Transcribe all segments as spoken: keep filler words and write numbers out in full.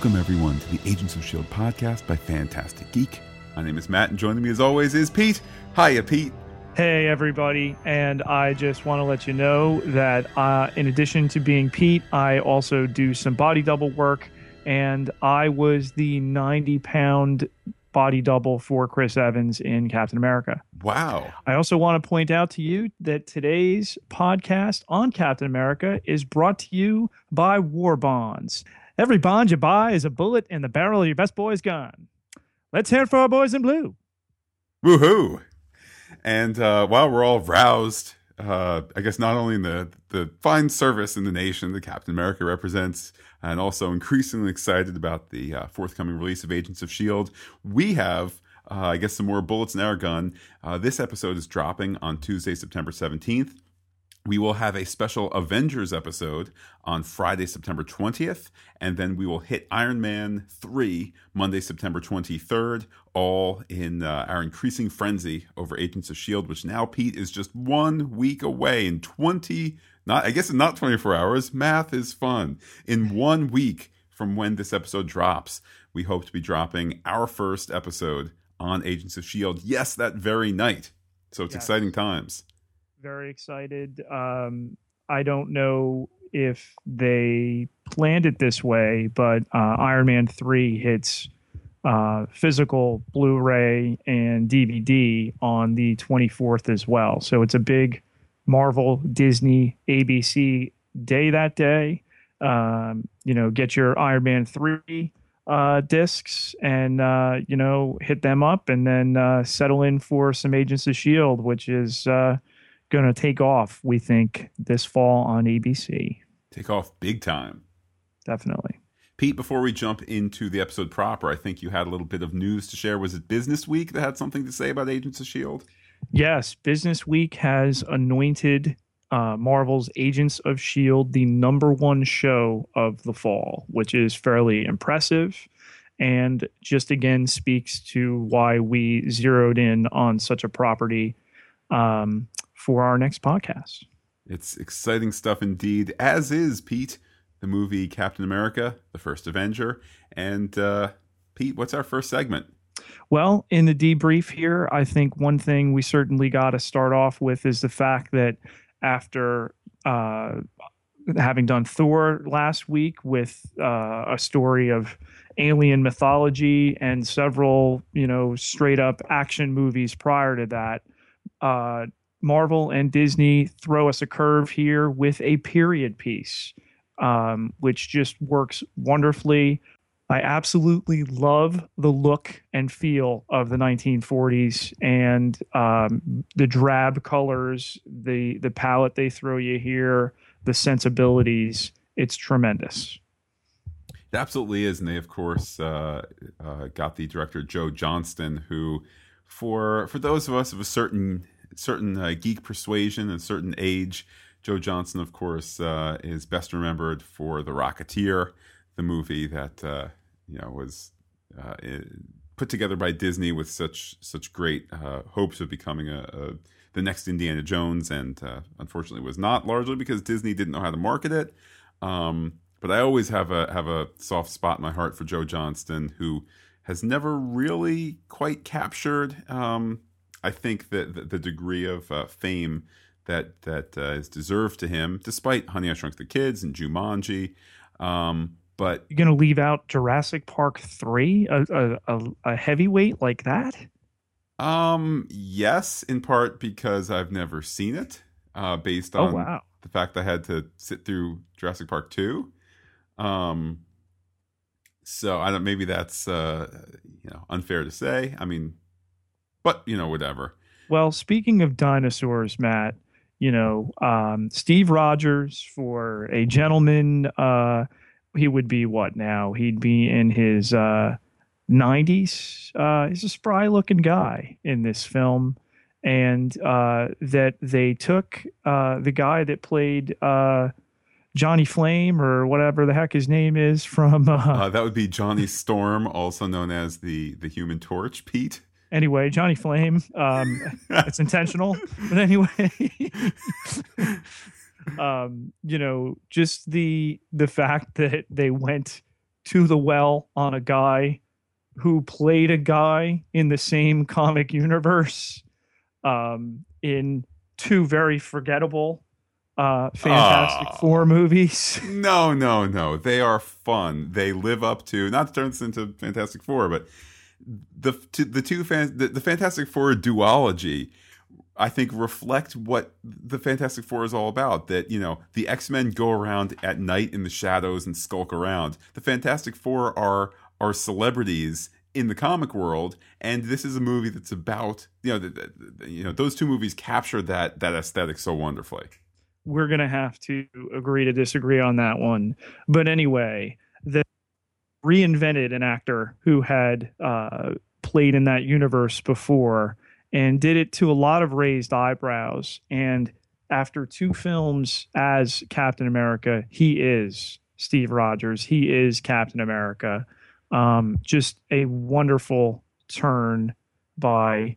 Welcome, everyone, to the Agents of S H I E L D podcast by Fantastic Geek. My name is Matt, and joining me as always is Pete. Hiya, Pete. Hey, everybody. And I just want to let you know that uh, in addition to being Pete, I also do some body double work. And I was the ninety pound body double for Chris Evans in Captain America. Wow. I also want to point out to you that today's podcast on Captain America is brought to you by War Bonds. Every bond you buy is a bullet in the barrel of your best boy's gun. Let's hear it for our boys in blue. Woohoo. And uh, while we're all roused, uh, I guess not only in the, the fine service in the nation that Captain America represents, and also increasingly excited about the uh, forthcoming release of Agents of S H I E L D, we have, uh, I guess, some more bullets in our gun. Uh, this episode is dropping on Tuesday, September seventeenth. We will have a special Avengers episode on Friday, September twentieth, and then we will hit Iron Man three Monday, September twenty-third, all in uh, our increasing frenzy over Agents of S H I E L D, which now, Pete, is just one week away in twenty, not I guess not twenty-four hours, math is fun. In one week from when this episode drops, we hope to be dropping our first episode on Agents of S H I E L D, yes, that very night. So it's yes. Exciting times. Very excited. Um, I don't know if they planned it this way, but uh, Iron Man three hits uh, physical Blu-ray and D V D on the twenty-fourth as well. So it's a big Marvel, Disney, A B C day that day. Um, you know, get your Iron Man three uh, discs and, uh, you know, hit them up and then uh, settle in for some Agents of S H I E L D, which is... Uh, going to take off, we think, this fall on A B C. Take off big time. Definitely. Pete, before we jump into the episode proper, I think you had a little bit of news to share. Was it Business Week that had something to say about Agents of S H I E L D? Yes, Business Week has anointed uh, Marvel's Agents of S H I E L D the number one show of the fall, which is fairly impressive and just again speaks to why we zeroed in on such a property um, for our next podcast. It's exciting stuff indeed, as is, Pete, the movie Captain America, the First Avenger. And uh, Pete, what's our first segment? Well, in the debrief here, I think one thing we certainly got to start off with is the fact that after uh, having done Thor last week with uh, a story of alien mythology and several, you know, straight up action movies prior to that, uh, Marvel and Disney throw us a curve here with a period piece, um, which just works wonderfully. I absolutely love the look and feel of the nineteen forties and um, the drab colors, the the palette they throw you here, the sensibilities. It's tremendous. It absolutely is. And they, of course, uh, uh, got the director Joe Johnston, who, for for those of us of a certain certain uh, geek persuasion and a certain age, Joe Johnston, of course, uh, is best remembered for The Rocketeer, the movie that uh, you know was uh, put together by Disney with such such great uh, hopes of becoming a, a the next Indiana Jones, and uh, unfortunately was not, largely because Disney didn't know how to market it. Um, but I always have a have a soft spot in my heart for Joe Johnston, who has never really quite captured. Um, I think that the, the degree of uh, fame that that uh, is deserved to him, despite Honey, I Shrunk the Kids and Jumanji. Um, but you're going to leave out Jurassic Park three, a, a, a heavyweight like that? Um, yes, in part because I've never seen it, uh, based on oh, wow. the fact I had to sit through Jurassic Park two. Um, so I don't. Maybe that's uh, you know unfair to say. I mean. But, you know, whatever. Well, speaking of dinosaurs, Matt, you know, um, Steve Rogers, for a gentleman, uh, he would be what now? He'd be in his uh, nineties. Uh, he's a spry looking guy in this film. And uh, that they took uh, the guy that played uh, Johnny Flame or whatever the heck his name is from. Uh, uh, that would be Johnny Storm, also known as the, the Human Torch, Pete. Anyway, Johnny Flame, um, it's intentional. But anyway, um, you know, just the the fact that they went to the well on a guy who played a guy in the same comic universe um, in two very forgettable uh, Fantastic Four Oh, movies. no, no, no. They are fun. They live up to, not to turn this into Fantastic Four, but the to, the two fan, the, the Fantastic Four duology, I think, reflect what the Fantastic Four is all about. That, you know, the X-Men go around at night in the shadows and skulk around. The Fantastic Four are are celebrities in the comic world, and this is a movie that's about, you know, the, the, you know, those two movies capture that that aesthetic so wonderfully. We're gonna have to agree to disagree on that one. But anyway, the reinvented an actor who had uh, played in that universe before and did it to a lot of raised eyebrows. And after two films as Captain America, he is Steve Rogers. He is Captain America. Um, just a wonderful turn by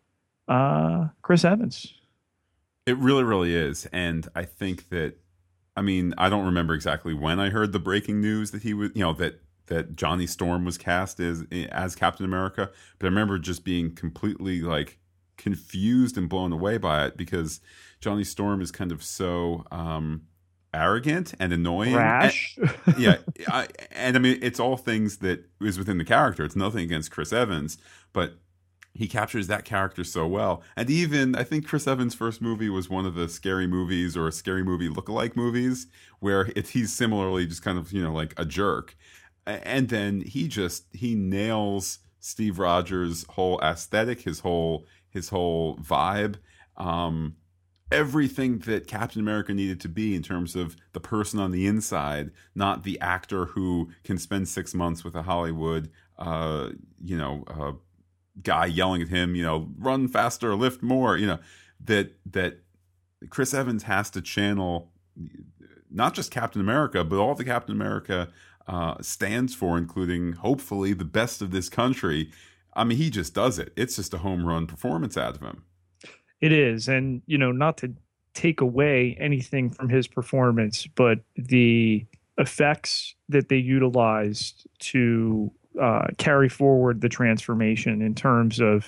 uh, Chris Evans. It really, really is. And I think that, I mean, I don't remember exactly when I heard the breaking news that he was, you know, that that Johnny Storm was cast as as Captain America, but I remember just being completely like confused and blown away by it, because Johnny Storm is kind of so um, arrogant and annoying, Rash. and, yeah, I, and I mean, it's all things that is within the character. It's nothing against Chris Evans, but he captures that character so well. And even, I think Chris Evans' first movie was one of the Scary Movies or a Scary Movie lookalike movies, where it, he's similarly just kind of, you know, like a jerk. And then he just, he nails Steve Rogers' whole aesthetic, his whole, his whole vibe. Um, everything that Captain America needed to be in terms of the person on the inside, not the actor who can spend six months with a Hollywood, uh, you know, uh, guy yelling at him, you know, run faster, lift more, you know, that that Chris Evans has to channel not just Captain America, but all the Captain America uh, stands for, including hopefully the best of this country. I mean, he just does it. It's just a home run performance out of him. It is. And, you know, not to take away anything from his performance, but the effects that they utilized to uh, carry forward the transformation in terms of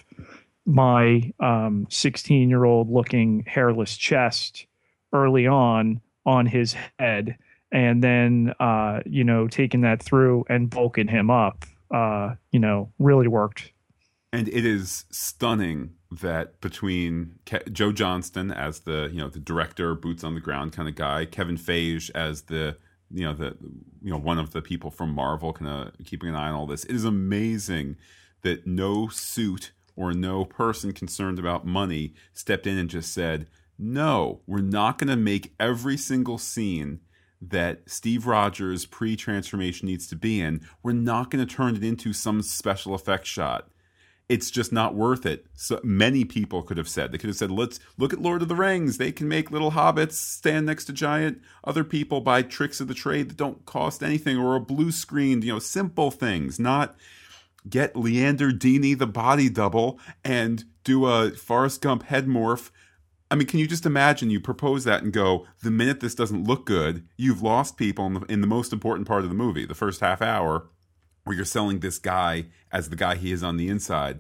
my um, sixteen year old looking hairless chest early on on his head, and then, uh, you know, taking that through and bulking him up, uh, you know, really worked. And it is stunning that between Ke- Joe Johnston as the, you know, the director, boots on the ground kind of guy, Kevin Feige as the, you know, the, you know, one of the people from Marvel kind of keeping an eye on all this. It is amazing that no suit or no person concerned about money stepped in and just said, no, we're not going to make every single scene that Steve Rogers pre-transformation needs to be in. We're not going to turn it into some special effects shot. It's just not worth it. So many people could have said, they could have said, let's look at Lord of the Rings. They can make little hobbits stand next to giant. Other people buy tricks of the trade that don't cost anything, or a blue screen, you know, simple things, not get Leander Dini, the body double, and do a Forrest Gump head morph. I mean, can you just imagine you propose that and go, the minute this doesn't look good, you've lost people in the, in the most important part of the movie, the first half hour, where you're selling this guy as the guy he is on the inside.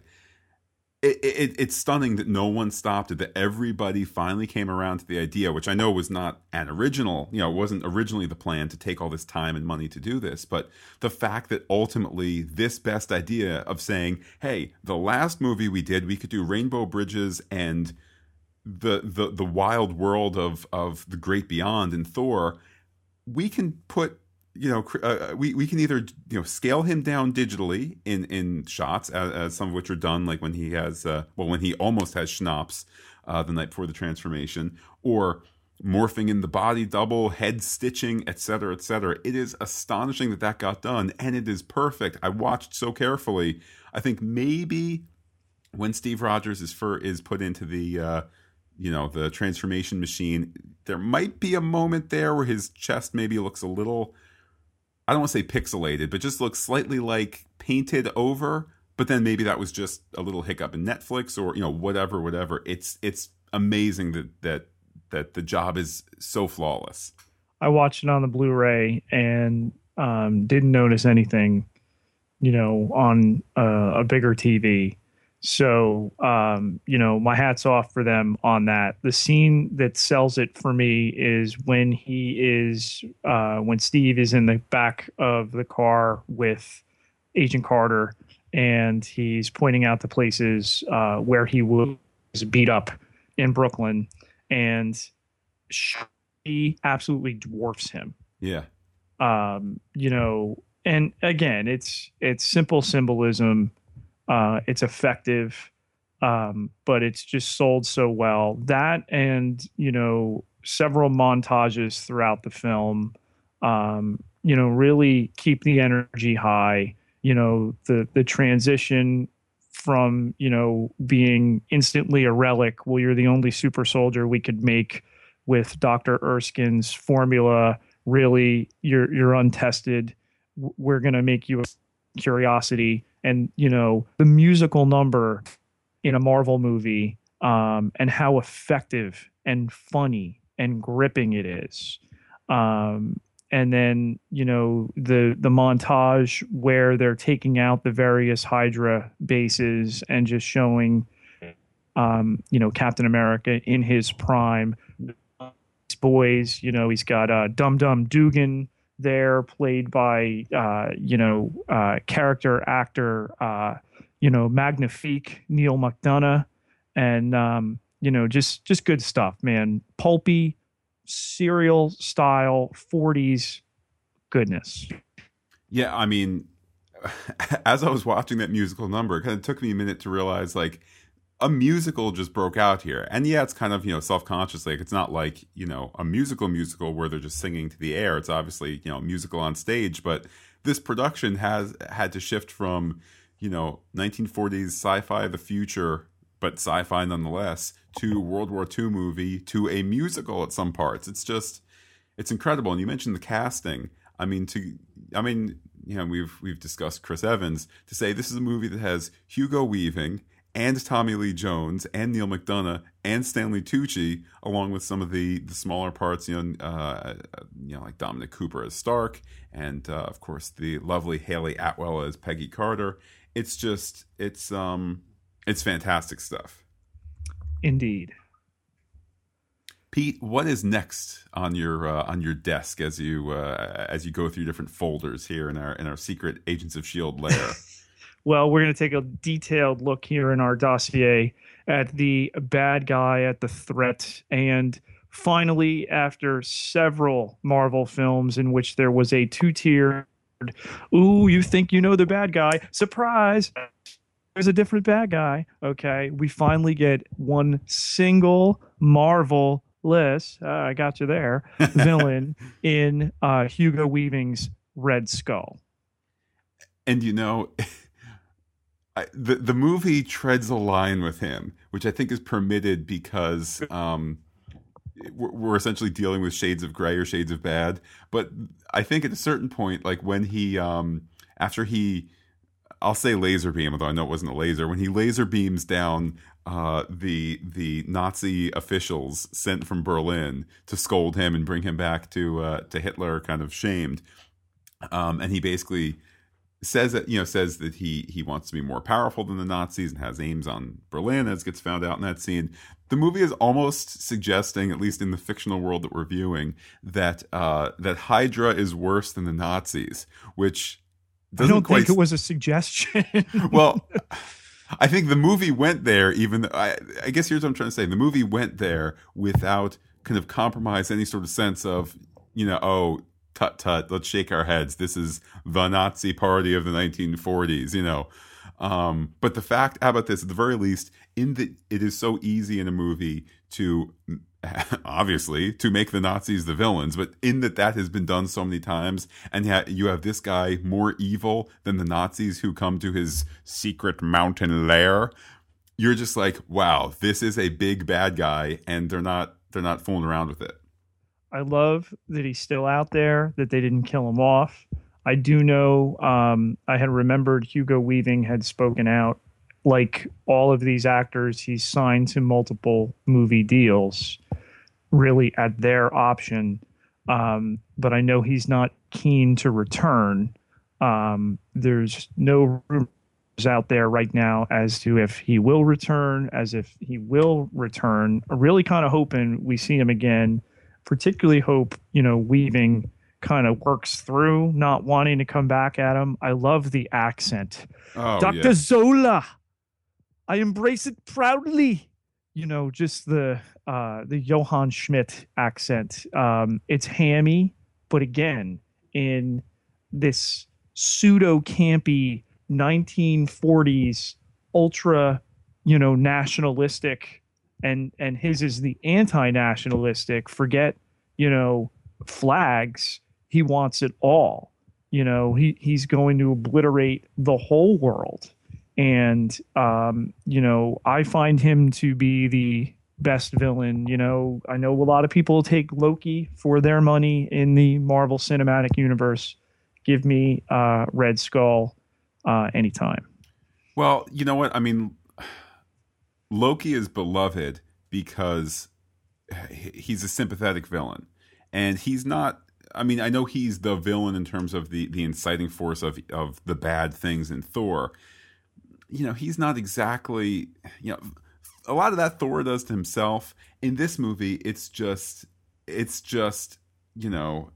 It, it, it's stunning that no one stopped it, that everybody finally came around to the idea, which I know was not an original, you know, it wasn't originally the plan to take all this time and money to do this, but the fact that ultimately this best idea of saying, hey, the last movie we did, we could do Rainbow Bridges and the the the wild world of, of the great beyond in Thor, we can put, you know, uh, we, we can either, you know, scale him down digitally in, in shots, as, as some of which are done, like when he has, uh, well, when he almost has schnapps uh, the night before the transformation, or morphing in the body double, head stitching, et cetera, et cetera. It is astonishing that that got done, and it is perfect. I watched so carefully. I think maybe when Steve Rogers is for, is put into the, uh, you know, the transformation machine, there might be a moment there where his chest maybe looks a little, I don't want to say pixelated, but just looks slightly like painted over. But then maybe that was just a little hiccup in Netflix, or, you know, whatever, whatever. It's it's amazing that that that the job is so flawless. I watched it on the Blu-ray, and Um, didn't notice anything, you know, on uh, a bigger T V. So, um, you know, my hat's off for them on that. The scene that sells it for me is when he is, uh, when Steve is in the back of the car with Agent Carter, and he's pointing out the places uh, where he was beat up in Brooklyn, and she absolutely dwarfs him. Yeah. Um, you know, and again, it's it's simple symbolism. Uh, it's effective, um, but it's just sold so well. That and, you know, several montages throughout the film, um, you know, really keep the energy high. You know, the the transition from, you know, being instantly a relic, well, you're the only super soldier we could make with Doctor Erskine's formula. Really, you're you're untested. We're going to make you a curiosity. And, you know, the musical number in a Marvel movie, um, and how effective and funny and gripping it is. Um, and then, you know, the the montage where they're taking out the various Hydra bases and just showing, um, you know, Captain America in his prime. These boys, you know, he's got uh, Dum Dum Dugan there, played by uh, you know uh, character actor uh, you know Magnifique Neil McDonough, and um, you know just just good stuff, man. Pulpy, serial style forties goodness. Yeah, I mean, as I was watching that musical number, it kind of took me a minute to realize, like, a musical just broke out here. And yeah, it's kind of, you know, self-conscious. Like, it's not like, you know, a musical musical where they're just singing to the air. It's obviously, you know, musical on stage. But this production has had to shift from, you know, nineteen forties sci-fi, the future, but sci-fi nonetheless, to World War Two movie, to a musical at some parts. It's just, it's incredible. And you mentioned the casting. I mean, to, I mean, you know, we've we've discussed Chris Evans. To say this is a movie that has Hugo Weaving and Tommy Lee Jones and Neil McDonough and Stanley Tucci, along with some of the, the smaller parts, you know, uh, you know, like Dominic Cooper as Stark, and uh, of course the lovely Haley Atwell as Peggy Carter. It's just, it's um, it's fantastic stuff. Indeed. Pete, what is next on your uh, on your desk as you uh, as you go through different folders here in our in our secret Agents of S H I E L D lair? Well, we're going to take a detailed look here in our dossier at the bad guy, at the threat, and finally, after several Marvel films in which there was a two-tiered, ooh, you think you know the bad guy, surprise, there's a different bad guy, okay, we finally get one single Marvel list, uh, I got you there, villain in uh, Hugo Weaving's Red Skull. And you know... I, the the movie treads a line with him, which I think is permitted because um, we're, we're essentially dealing with shades of gray or shades of bad. But I think at a certain point, like when he, um, after he, I'll say laser beam, although I know it wasn't a laser, when he laser beams down uh, the the Nazi officials sent from Berlin to scold him and bring him back to uh, to Hitler, kind of shamed, um, and he basically says that, you know, says that he he wants to be more powerful than the Nazis and has aims on Berlin, as gets found out in that scene. The movie is almost suggesting, at least in the fictional world that we're viewing, that uh, that Hydra is worse than the Nazis, which doesn't I don't quite think it was a suggestion. Well, I think the movie went there, even though, I, I guess here's what I'm trying to say. The movie went there without kind of compromise any sort of sense of, you know, oh, tut tut, let's shake our heads. This is the Nazi party of the nineteen forties, you know. Um, but the fact, how about this? At the very least, in the it is so easy in a movie to, obviously, to make the Nazis the villains, but in that that has been done so many times, and yet you have this guy more evil than the Nazis who come to his secret mountain lair. You're just like, wow, this is a big bad guy, and they're not they're not fooling around with it. I love that he's still out there, that they didn't kill him off. I do know, um, I had remembered Hugo Weaving had spoken out. Like all of these actors, he's signed to multiple movie deals, really at their option. Um, but I know he's not keen to return. Um, there's no rumors out there right now as to if he will return, as if he will return. I'm really kind of hoping we see him again, particularly hope, you know, Weaving kind of works through not wanting to come back at him. I love the accent. Oh, Doctor yeah. Zola, I embrace it proudly. You know, just the uh, the Johann Schmidt accent. Um, it's hammy, but again, in this pseudo campy nineteen forties ultra, you know, nationalistic, and and his is the anti-nationalistic. Forget, you know, flags. He wants it all. You know, he he's going to obliterate the whole world. And, um, you know, I find him to be the best villain. You know, I know a lot of people take Loki for their money in the Marvel Cinematic Universe. Give me uh, Red Skull uh, anytime. Well, you know what? I mean, Loki is beloved because he's a sympathetic villain. And he's not, I mean, I know he's the villain in terms of the, the inciting force of, of the bad things in Thor. You know, he's not exactly, you know, a lot of that Thor does to himself. In this movie, it's just, it's just, you know,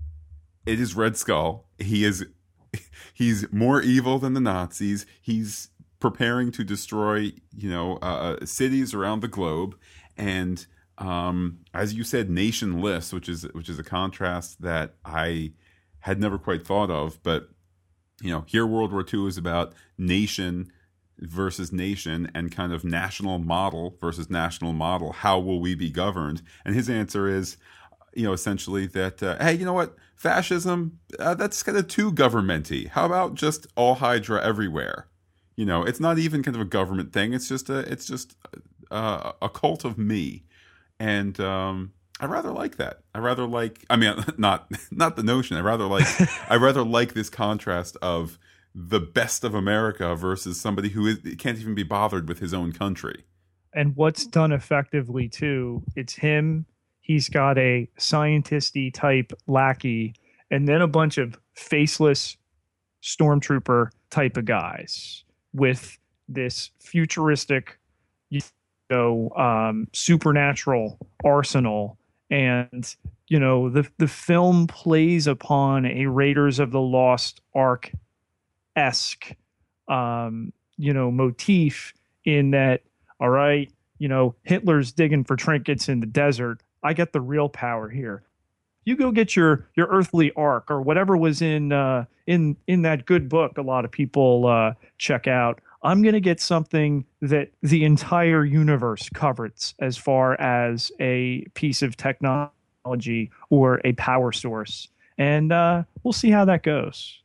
it is Red Skull. He is, he's more evil than the Nazis. He's preparing to destroy, you know, uh, cities around the globe. And um, as you said, nationless, which is, which is a contrast that I had never quite thought of. But, you know, here World War Two is about nation versus nation and kind of national model versus national model. How will we be governed? And his answer is, you know, essentially that, uh, hey, you know what? Fascism, uh, that's kind of too governmenty. How about just all Hydra everywhere? You know, it's not even kind of a government thing. It's just a, it's just a, a cult of me. And, um, I rather like that. I rather like, I mean, not, not the notion. I rather like, I rather like this contrast of the best of America versus somebody who is, can't even be bothered with his own country. And what's done effectively too, it's him. He's got a scientisty type lackey, and then a bunch of faceless stormtrooper type of guys with this futuristic, you know, um, supernatural arsenal. And, you know, the the film plays upon a Raiders of the Lost Ark esque, um, you know, motif in that, all right, you know, Hitler's digging for trinkets in the desert. I get the real power here. You go get your your earthly ark or whatever was in uh, in in that good book a lot of people uh, check out. I'm going to get something that the entire universe covers as far as a piece of technology or a power source. And uh, we'll see how that goes.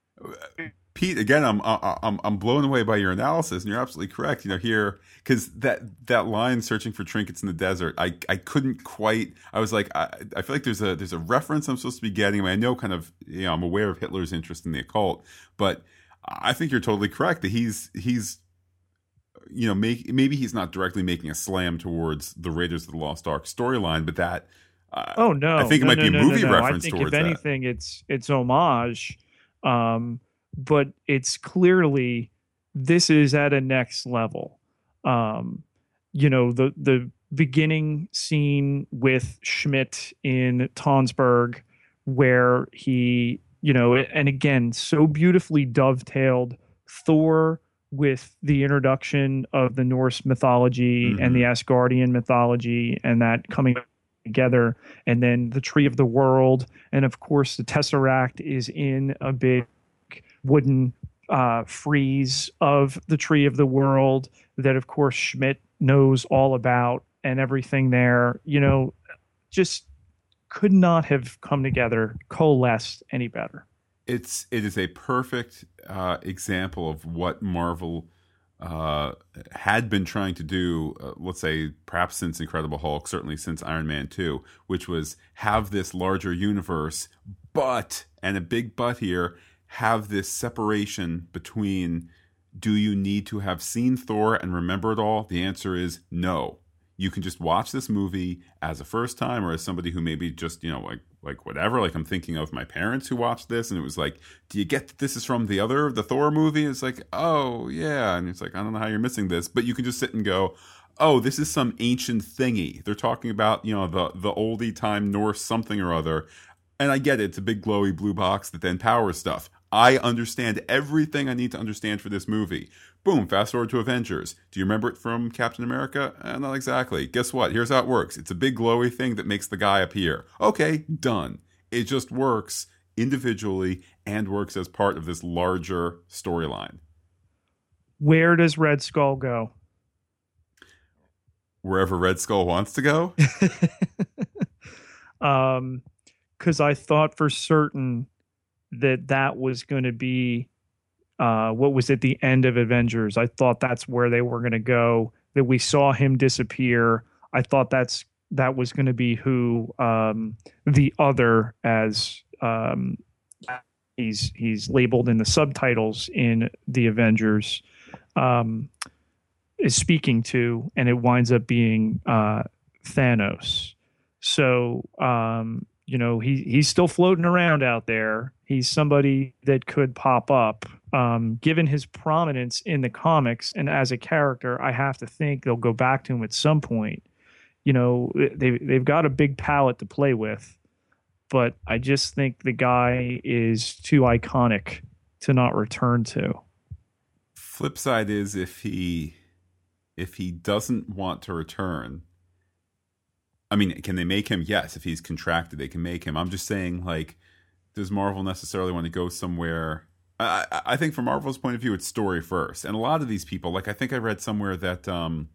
Pete, again, I'm I'm I'm blown away by your analysis, and you're absolutely correct. You know, here because that that line, searching for trinkets in the desert, I I couldn't quite. I was like, I, I feel like there's a there's a reference I'm supposed to be getting. I mean, I know kind of, you know, I'm aware of Hitler's interest in the occult, but I think you're totally correct that he's he's you know make, maybe he's not directly making a slam towards the Raiders of the Lost Ark storyline, but that uh, oh no, I think no, it might no, be a no, movie no, no. reference I think towards if anything, that. it's it's homage. Um, but it's clearly this is at a next level. Um, you know, the the beginning scene with Schmidt in Tonsberg, where he, you know, and again, so beautifully dovetailed Thor with the introduction of the Norse mythology Mm-hmm. and the Asgardian mythology, and that coming together, and then the Tree of the World, and of course the Tesseract is in a big wooden uh, frieze of the Tree of the World that, of course, Schmidt knows all about, and everything there, you know, just could not have come together, coalesced any better. It's it is a perfect uh, example of what Marvel uh, had been trying to do. Uh, let's say perhaps since Incredible Hulk, certainly since Iron Man two, which was have this larger universe, but and a big but here. Have this separation between, do you need to have seen Thor and remember it all? The answer is no. You can just watch this movie as a first time or as somebody who maybe just, you know, like like whatever. Like I'm thinking of my parents who watched this and it was like, do you get that this is from the other, the Thor movie? It's like, oh, yeah. And it's like, I don't know how you're missing this. But you can just sit and go, oh, this is some ancient thingy. They're talking about, you know, the, the oldie time Norse something or other. And I get it. It's a big glowy blue box that then powers stuff. I understand everything I need to understand for this movie. Boom, fast forward to Avengers. Do you remember it from Captain America? Eh, not exactly. Guess what? Here's how it works. It's a big glowy thing that makes the guy appear. Okay, done. It just works individually and works as part of this larger storyline. Where does Red Skull go? Wherever Red Skull wants to go? um, because I thought for certain that that was going to be uh, what was at the end of Avengers. I thought that's where they were going to go, that we saw him disappear. I thought that's that was going to be who um, the other, as um, he's he's labeled in the subtitles in the Avengers, um, is speaking to, and it winds up being uh, Thanos. So, um, you know, he he's still floating around out there. He's somebody that could pop up. Um, given his prominence in the comics and as a character, I have to think they'll go back to him at some point. You know, they they've got a big palette to play with, but I just think the guy is too iconic to not return to. Flip side is if he if he doesn't want to return, I mean, can they make him? Yes, if he's contracted, they can make him. I'm just saying, like, does Marvel necessarily want to go somewhere? I, I think from Marvel's point of view, it's story first. And a lot of these people, like I think I read somewhere that, um,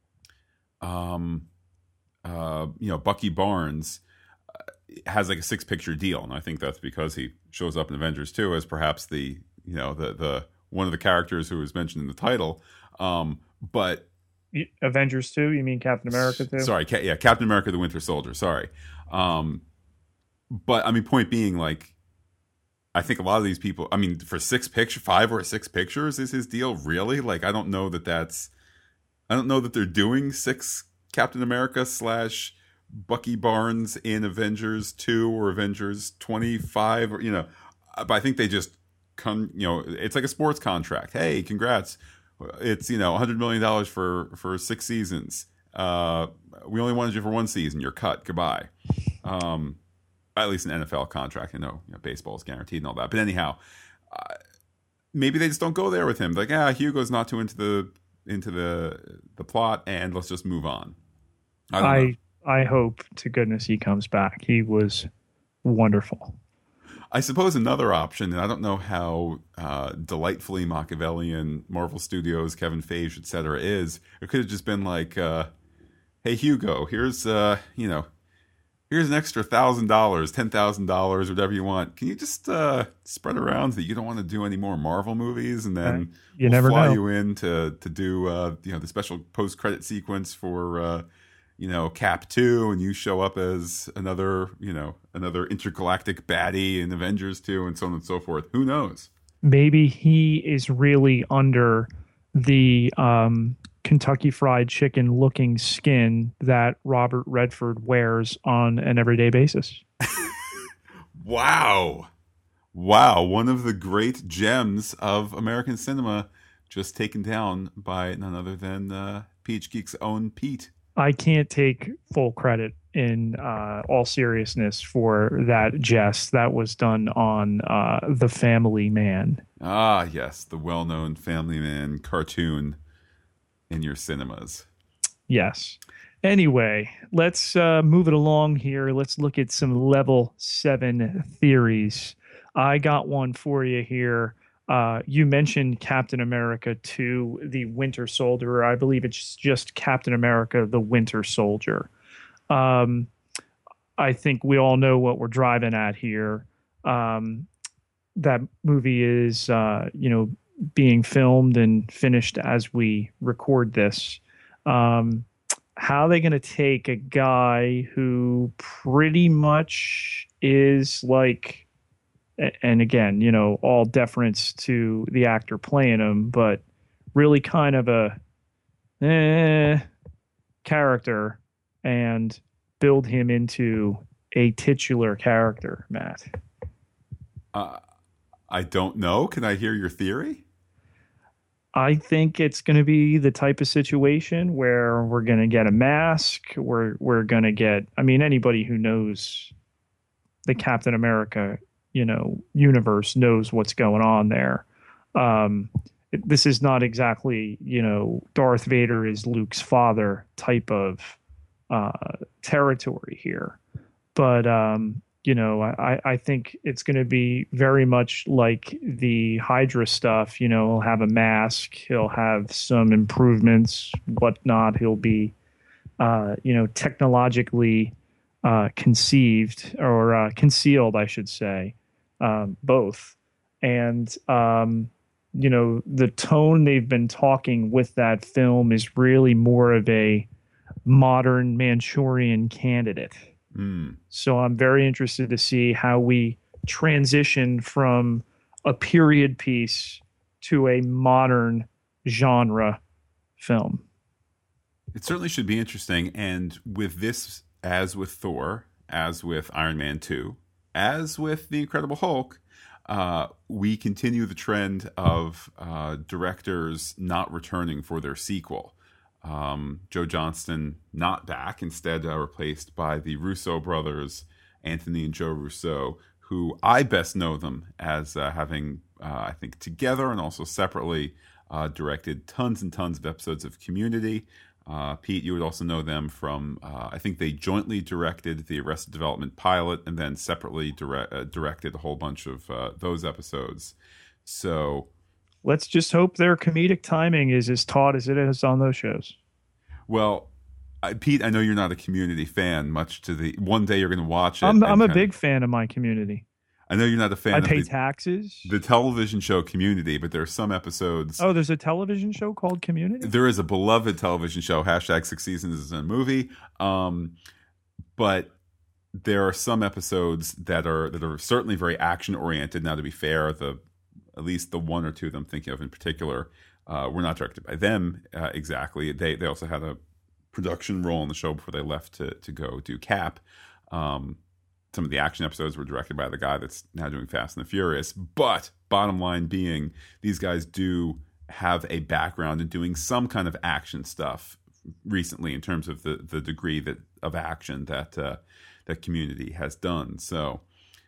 um, uh, you know, Bucky Barnes has like a six picture deal, and I think that's because he shows up in Avengers two as perhaps the, you know, the the one of the characters who was mentioned in the title. Um, but Avengers two, you mean Captain America two? Sorry, yeah, Captain America: The Winter Soldier. Sorry, um, but I mean, point being, like, I think a lot of these people, I mean, for six picture, five or six pictures is his deal, really? Like, I don't know that that's, I don't know that they're doing six Captain America slash Bucky Barnes in Avengers two or Avengers twenty-five, or, you know, but I think they just come, you know, it's like a sports contract. Hey, congrats. It's, you know, one hundred million dollars for, for six seasons. Uh, we only wanted you for one season. You're cut. Goodbye. Um, at least an N F L contract. I know, you know baseball is guaranteed and all that. But anyhow, uh, maybe they just don't go there with him. Like, ah, Hugo's not too into the into the the plot, and let's just move on. I don't I, know. I hope to goodness he comes back. He was wonderful. I suppose another option, and I don't know how uh, delightfully Machiavellian Marvel Studios, Kevin Feige, et cetera is. It could have just been like, uh, hey, Hugo, here's, uh, you know, here's an extra one thousand dollars, ten thousand dollars, whatever you want. Can you just uh, spread around that you don't want to do any more Marvel movies? And then right. you we'll never fly know. you in to, to do, uh, you know, the special post-credit sequence for... Uh, you know, Cap two, and you show up as another, you know, another intergalactic baddie in Avengers two, and so on and so forth. Who knows? Maybe he is really under the um, Kentucky Fried Chicken looking skin that Robert Redford wears on an everyday basis. Wow. Wow. One of the great gems of American cinema just taken down by none other than uh, Peach Geek's own Pete. I can't take full credit in uh, all seriousness for that jest that was done on uh, The Family Man. Ah, yes, the well-known Family Man cartoon in your cinemas. Yes. Anyway, let's uh, move it along here. Let's look at some level seven theories. I got one for you here. Uh, you mentioned Captain America two, the Winter Soldier. I believe it's just Captain America, the Winter Soldier. Um, I think we all know what we're driving at here. Um, that movie is, uh, you know, being filmed and finished as we record this. Um, how are they going to take a guy who pretty much is like... And again, you know, all deference to the actor playing him, but really kind of a eh, character and build him into a titular character, Matt? Uh, I don't know. Can I hear your theory? I think it's going to be the type of situation where we're going to get a mask. We're we're going to get. I mean, anybody who knows the Captain America, you know, universe knows what's going on there. Um, it, this is not exactly, you know, Darth Vader is Luke's father type of uh, territory here, but um, you know, I, I think it's going to be very much like the Hydra stuff. You know, he'll have a mask, he'll have some improvements, whatnot. He'll be, uh, you know, technologically uh, conceived or uh, concealed, I should say, um, both. And, um, you know, the tone they've been talking with that film is really more of a modern Manchurian Candidate. Mm. So I'm very interested to see how we transition from a period piece to a modern genre film. It certainly should be interesting. And with this, as with Thor, as with Iron Man two, as with The Incredible Hulk, uh, we continue the trend of uh, directors not returning for their sequel. Um, Joe Johnston not back, instead uh, replaced by the Russo brothers, Anthony and Joe Russo, who I best know them as uh, having, uh, I think, together and also separately uh, directed tons and tons of episodes of Community. Uh, Pete, you would also know them from, uh, I think they jointly directed the Arrested Development pilot and then separately dire- uh, directed a whole bunch of uh, those episodes. So let's just hope their comedic timing is as taut as it is on those shows. Well, I, Pete, I know you're not a Community fan, much to the one day you're going to watch it. I'm, I'm a big of, fan of my Community. I know you're not a fan I of pay the, taxes. the television show Community, but there are some episodes. Oh, there's a television show called Community? There is a beloved television show, hashtag six seasons is a movie. Um, but there are some episodes that are that are certainly very action oriented. Now, to be fair, the at least the one or two that I'm thinking of in particular uh, were not directed by them uh, exactly. They they also had a production role in the show before they left to to go do Cap. Um, some of the action episodes were directed by the guy that's now doing Fast and the Furious. But bottom line being, these guys do have a background in doing some kind of action stuff recently in terms of the, the degree that of action that uh, that Community has done. So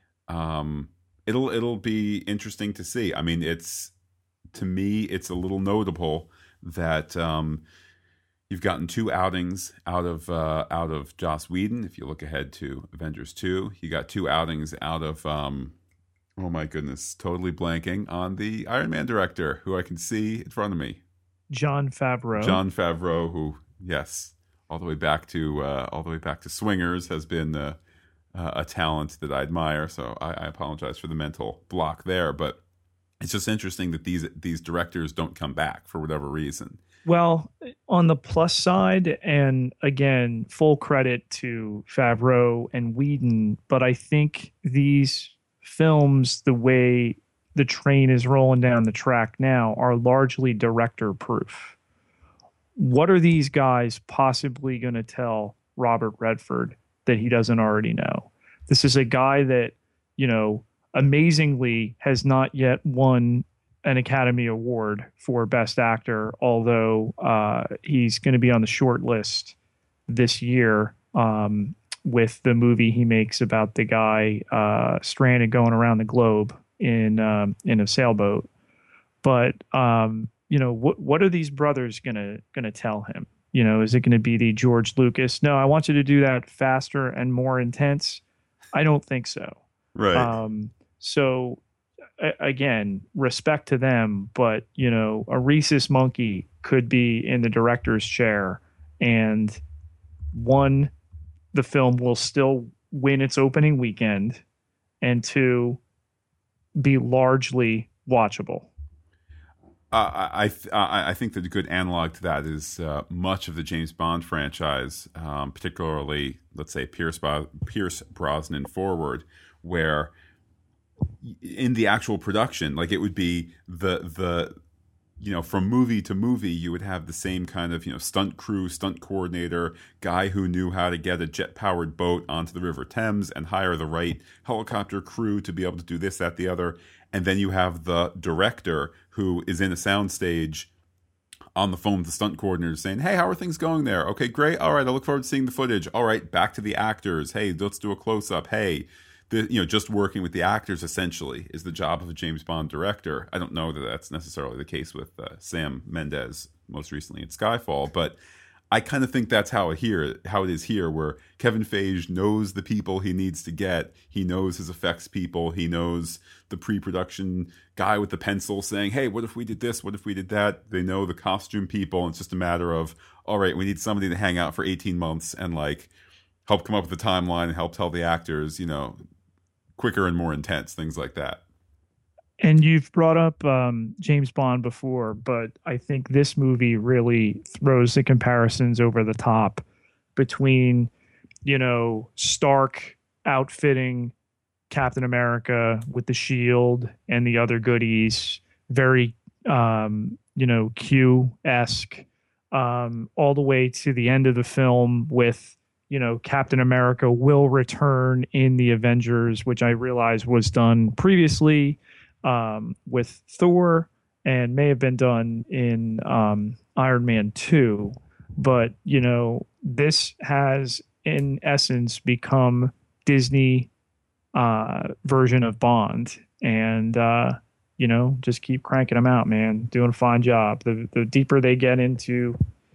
um, it'll it'll be interesting to see. I mean, it's to me, it's a little notable that um, you've gotten two outings out of uh, out of Joss Whedon. If you look ahead to Avengers two, you got two outings out of um, oh my goodness, totally blanking on the Iron Man director who I can see in front of me, Jon Favreau. Jon Favreau, who yes, all the way back to uh, all the way back to Swingers, has been uh, uh, a talent that I admire. So I, I apologize for the mental block there, but it's just interesting that these these directors don't come back for whatever reason. Well, on the plus side, and again, full credit to Favreau and Whedon, but I think these films, the way the train is rolling down the track now, are largely director proof. What are these guys possibly going to tell Robert Redford that he doesn't already know? This is a guy that, you know, amazingly has not yet won an Academy Award for Best Actor, although uh, he's going to be on the short list this year um, with the movie he makes about the guy uh, stranded going around the globe in um, in a sailboat. But um, you know, what what are these brothers gonna gonna tell him? You know, is it going to be the George Lucas? No, I want you to do that faster and more intense. I don't think so. Right. Um, so again, respect to them, but you know, a rhesus monkey could be in the director's chair, and one, the film will still win its opening weekend, and two, be largely watchable. Uh, I th- I think that a good analog to that is uh, much of the James Bond franchise, um, particularly, let's say, Pierce, Bo- Pierce Brosnan forward, where in the actual production, like it would be the the you know, from movie to movie, you would have the same kind of, you know, stunt crew, stunt coordinator, guy who knew how to get a jet-powered boat onto the River Thames and hire the right helicopter crew to be able to do this, that, the other. And then you have the director who is in a soundstage on the phone with the stunt coordinator saying, hey, how are things going there? Okay, great. All right, I look forward to seeing the footage. All right, back to the actors. Hey, let's do a close-up. Hey, the, you know, just working with the actors essentially is the job of a James Bond director. I don't know that that's necessarily the case with uh, Sam Mendes, most recently in Skyfall, but I kind of think that's how it here, how it is here, where Kevin Feige knows the people he needs to get. He knows his effects people. He knows the pre-production guy with the pencil saying, hey, what if we did this? What if we did that? They know the costume people. And it's just a matter of, all right, we need somebody to hang out for eighteen months and like help come up with the timeline and help tell the actors, you know, quicker and more intense, things like that. And you've brought up um, James Bond before, but I think this movie really throws the comparisons over the top between, you know, Stark outfitting Captain America with the shield and the other goodies, very, um, you know, Q-esque, um, all the way to the end of the film with, you know, Captain America will return in the Avengers, which I realize was done previously um, with Thor and may have been done in um, Iron Man two. But, you know, this has in essence become Disney uh, version of Bond. And, uh, you know, just keep cranking them out, man. Doing a fine job. The, the deeper they get into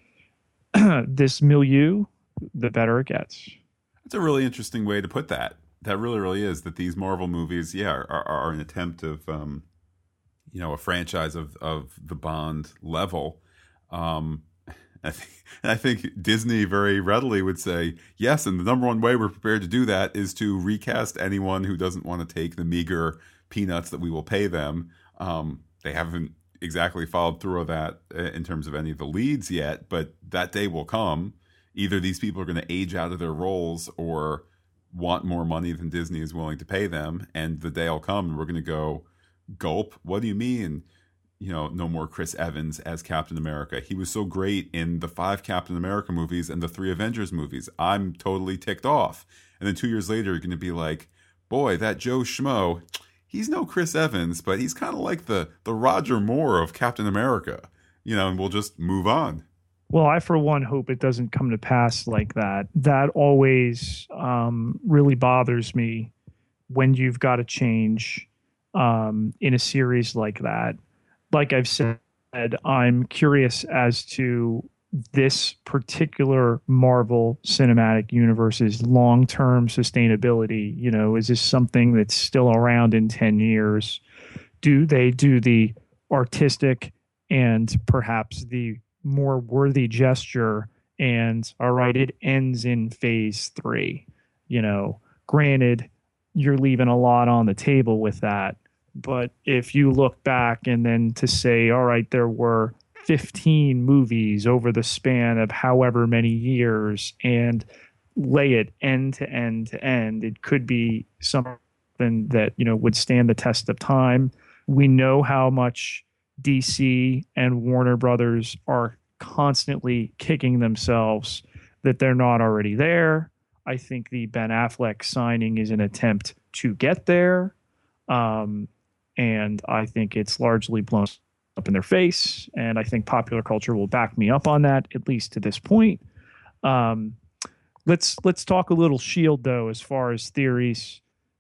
this milieu, the better it gets. That's a really interesting way to put that. That really, really is that these Marvel movies, yeah, are, are an attempt of, um, you know, a franchise of, of the Bond level. Um, I think, and I think Disney very readily would say, yes, and the number one way we're prepared to do that is to recast anyone who doesn't want to take the meager peanuts that we will pay them. Um, they haven't exactly followed through on that in terms of any of the leads yet, but that day will come. Either these people are going to age out of their roles or want more money than Disney is willing to pay them, and the day will come and we're going to go, gulp, what do you mean, you know, no more Chris Evans as Captain America? He was so great in the five Captain America movies and the three Avengers movies. I'm totally ticked off. And then two years later, you're going to be like, boy, that Joe Schmo, he's no Chris Evans, but he's kind of like the, the Roger Moore of Captain America, you know, and we'll just move on. Well, I, for one, hope it doesn't come to pass like that. That always um, really bothers me when you've got to change um, in a series like that. Like I've said, I'm curious as to this particular Marvel Cinematic Universe's long-term sustainability. You know, is this something that's still around in ten years? Do they do the artistic and perhaps the more worthy gesture and all right, it ends in phase three? You know, granted, you're leaving a lot on the table with that, but if you look back and then to say, all right, there were fifteen movies over the span of however many years and lay it end to end to end, it could be something that, you know, would stand the test of time. We know how much D C and Warner Brothers are constantly kicking themselves that they're not already there. I think the Ben Affleck signing is an attempt to get there. Um, and I think it's largely blown up in their face. And I think popular culture will back me up on that, at least to this point. Um, let's, let's talk a little Shield though, as far as theories.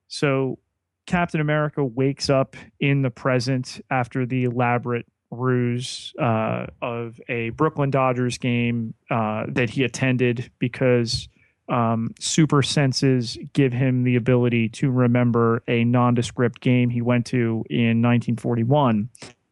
So Captain America wakes up in the present after the elaborate ruse uh, of a Brooklyn Dodgers game uh, that he attended because um, super senses give him the ability to remember a nondescript game he went to in nineteen forty-one.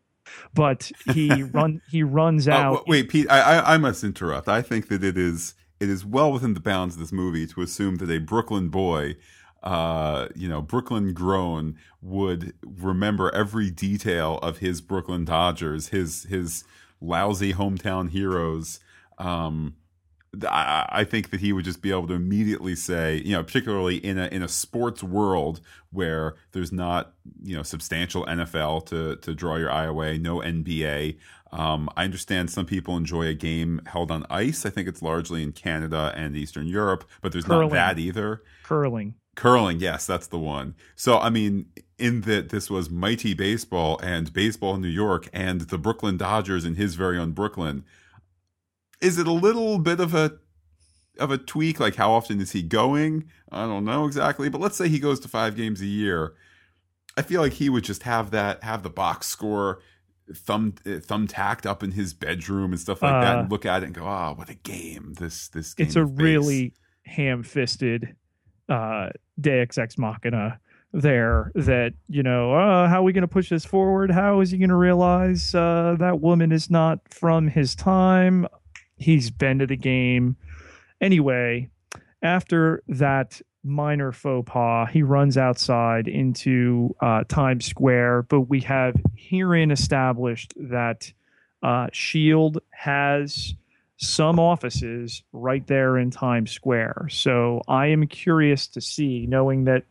But he run he runs out. Uh, wait, Pete, I, I I must interrupt. I think that it is it is well within the bounds of this movie to assume that a Brooklyn boy, uh, you know, Brooklyn grown, would remember every detail of his Brooklyn Dodgers, his his lousy hometown heroes. Um, I, I think that he would just be able to immediately say, you know, particularly in a in a sports world where there's not, you know, substantial N F L to to draw your eye away, no N B A. Um, I understand some people enjoy a game held on ice. I think it's largely in Canada and Eastern Europe, but there's Curling. not that either. Curling. Curling, yes, that's the one. So, I mean, in that this was Mighty Baseball and Baseball in New York and the Brooklyn Dodgers in his very own Brooklyn, is it a little bit of a of a tweak? Like, how often is he going? I don't know exactly, but let's say he goes to five games a year. I feel like he would just have that, have the box score thumb thumbtacked up in his bedroom and stuff like uh, that, and look at it and go, "Oh, what a game! This this game." It's a really ham-fisted uh, Deus Ex Machina there. That, you know, uh, how are we going to push this forward? How is he going to realize uh, that woman is not from his time? He's been to the game. Anyway, after that minor faux pas, he runs outside into uh, Times Square, but we have herein established that uh, Shield has some offices right there in Times Square. So I am curious to see, knowing that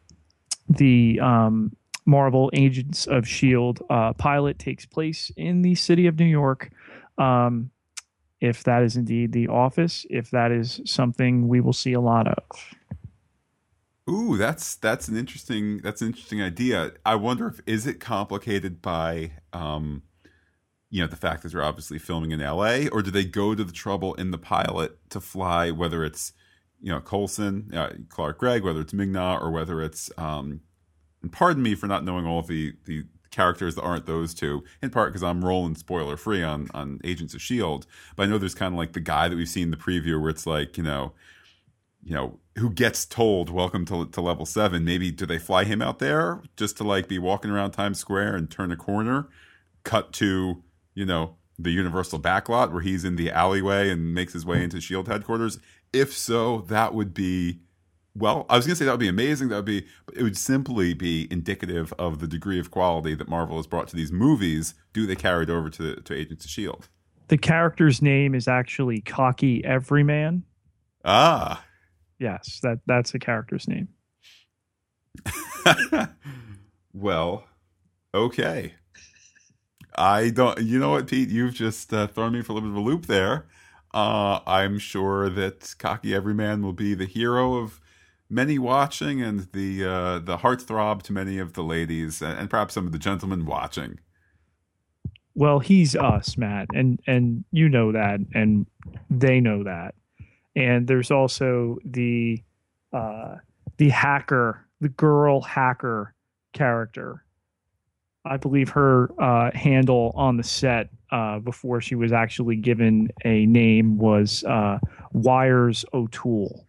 the um, Marvel Agents of Shield uh, pilot takes place in the city of New York. Um, if that is indeed the office, if that is something we will see a lot of. Ooh, that's that's an interesting that's an interesting idea. I wonder if is it complicated by um, you know, the fact that they're obviously filming in L A, or do they go to the trouble in the pilot to fly, whether it's, you know, Coulson, uh, Clark Gregg, whether it's Ming-Na, or whether it's um, and pardon me for not knowing all of the the characters that aren't those two, in part because I'm rolling spoiler free on on Agents of Shield, but I know there's kind of like the guy that we've seen in the preview where it's like, you know, you know, who gets told welcome to to level seven. Maybe do they fly him out there just to like be walking around Times Square and turn a corner, cut to, you know, the Universal backlot where he's in the alleyway and makes his way into Shield headquarters? If so, that would be, well, I was going to say that would be amazing. That would be, but it would simply be indicative of the degree of quality that Marvel has brought to these movies. Do they carry it over to, to Agents of Shield? The character's name is actually Cocky Everyman. Ah. Yes, that, that's the character's name. Well, okay. I don't, you know what, Pete, you've just uh, thrown me for a little bit of a loop there. Uh, I'm sure that Cocky Everyman will be the hero of many watching and the uh, the heartthrob to many of the ladies and, and perhaps some of the gentlemen watching. Well, he's us, Matt, and and you know that, and they know that. And there's also the uh, the hacker, the girl hacker character. I believe her uh, handle on the set uh, before she was actually given a name was uh, Wires O'Toole.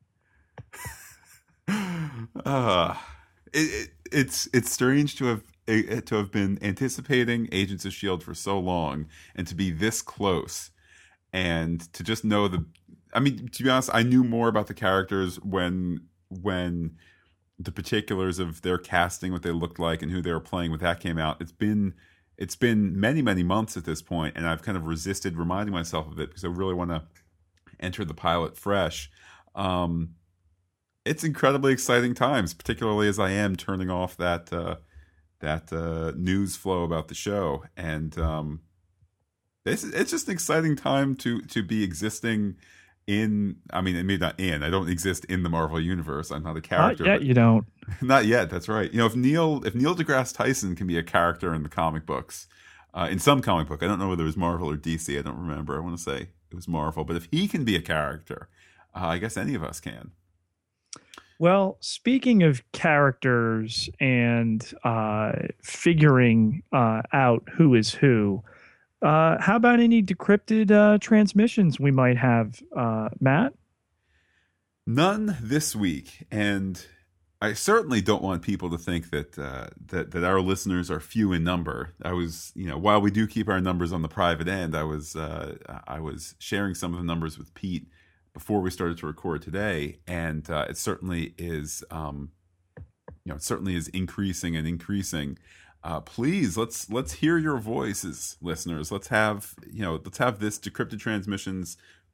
uh, it, it, it's it's strange to have to have been anticipating Agents of Shield for so long and to be this close, and to just know the. I mean, to be honest, I knew more about the characters when when. the particulars of their casting, what they looked like, and who they were playing when that came out. It's been it's been many, many months at this point, and I've kind of resisted reminding myself of it because I really want to enter the pilot fresh. Um, it's incredibly exciting times, particularly as I am turning off that uh, that uh, news flow about the show, and um, it's it's just an exciting time to to be existing in, I mean, maybe not in, I don't exist in the Marvel universe. I'm not a character. Not yet, you don't. Not yet, that's right. You know, if Neil if Neil deGrasse Tyson can be a character in the comic books, uh, in some comic book, I don't know whether it was Marvel or D C, I don't remember. I want to say it was Marvel. But if he can be a character, uh, I guess any of us can. Well, speaking of characters and uh, figuring uh, out who is who, Uh, how about any decrypted uh, transmissions we might have, uh, Matt? None this week, and I certainly don't want people to think that uh, that that our listeners are few in number. I was, you know, while we do keep our numbers on the private end, I was uh, I was sharing some of the numbers with Pete before we started to record today, and uh, it certainly is, um, you know, it certainly is increasing and increasing. Uh, please let's let's hear your voices, listeners. Let's have you know let's have this Decrypted Transmissions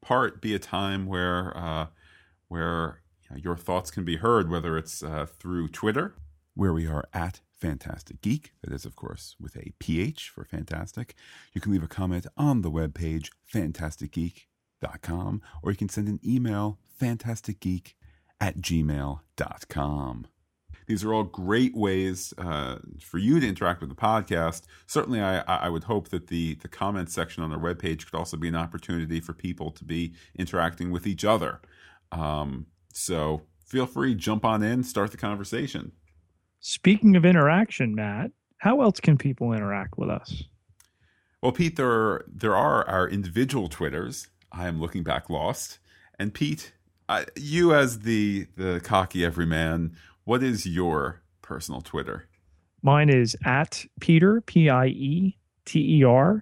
part be a time where uh, where you know, your thoughts can be heard, whether it's uh, through Twitter, where we are at Fantastic Geek. That is, of course, with a P H for fantastic. You can leave a comment on the webpage, fantastic geek dot com, or you can send an email, fantasticgeek at gmail dot com. These are all great ways uh, for you to interact with the podcast. Certainly, I, I would hope that the, the comment section on our webpage could also be an opportunity for people to be interacting with each other. Um, so feel free, jump on in, start the conversation. Speaking of interaction, Matt, how else can people interact with us? Well, Pete, there are, there are our individual Twitters. I am looking back lost. And Pete, I, you as the the cocky everyman, what is your personal Twitter? Mine is at Peter, P I E T E R,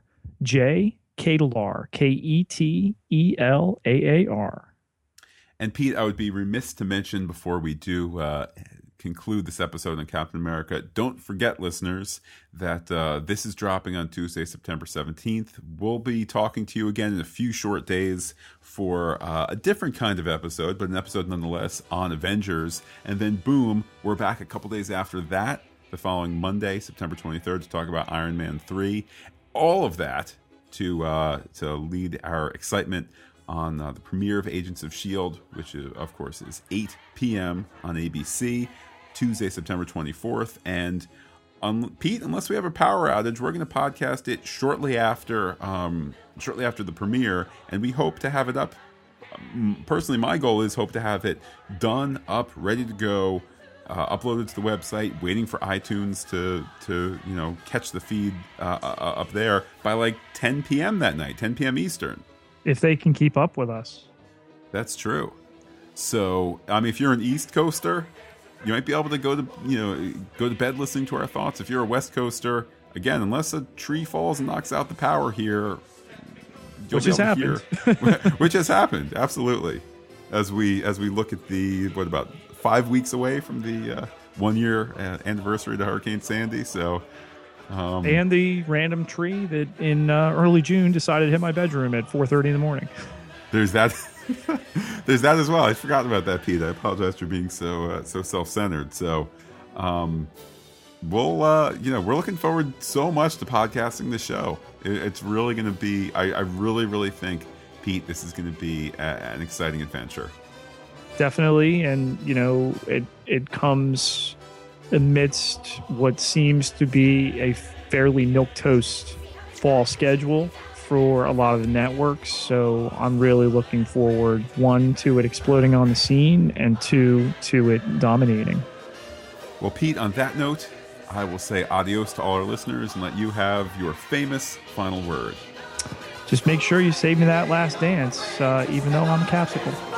J, Ketelaar, K E T E L A A R. And Pete, I would be remiss to mention before we do uh, conclude this episode on Captain America, don't forget, listeners, that uh, this is dropping on Tuesday, September seventeenth. We'll be talking to you again in a few short days for uh, a different kind of episode, but an episode nonetheless on Avengers. And then, boom, we're back a couple days after that, the following Monday, September twenty-third, to talk about Iron Man three. All of that to uh, to lead our excitement on uh, the premiere of Agents of S H I E L D, which, is, of course, is eight p.m. on A B C, Tuesday, September twenty-fourth. And um, Pete, unless we have a power outage, we're going to podcast it shortly after um, shortly after the premiere, and we hope to have it up. Um, personally, my goal is hope to have it done, up, ready to go, uh, uploaded to the website, waiting for iTunes to to you know catch the feed uh, uh, up there by like ten p.m. that night, ten p.m. Eastern. If they can keep up with us. That's true. So, I mean, if you're an East Coaster, you might be able to go to, you know, go to bed listening to our thoughts. If you're a West Coaster, again, unless a tree falls and knocks out the power here, which has happened. Which has happened, absolutely. As we as we look at the, what, about five weeks away from the uh, one-year uh, anniversary to Hurricane Sandy, so... Um, and the random tree that in uh, early June decided to hit my bedroom at four thirty in the morning. There's that. There's that as well. I forgot about that, Pete. I apologize for being so uh, so self-centered. So, um, we'll uh, you know we're looking forward so much to podcasting the show. It, it's really going to be. I, I really really think, Pete, this is going to be a, an exciting adventure. Definitely, and you know it it comes amidst what seems to be a fairly milquetoast fall schedule for a lot of the networks. So I'm really looking forward, one, to it exploding on the scene, and two, to it dominating. Well, Pete, on that note, I will say adios to all our listeners and let you have your famous final word. Just make sure you save me that last dance, uh, even though I'm a capsicle.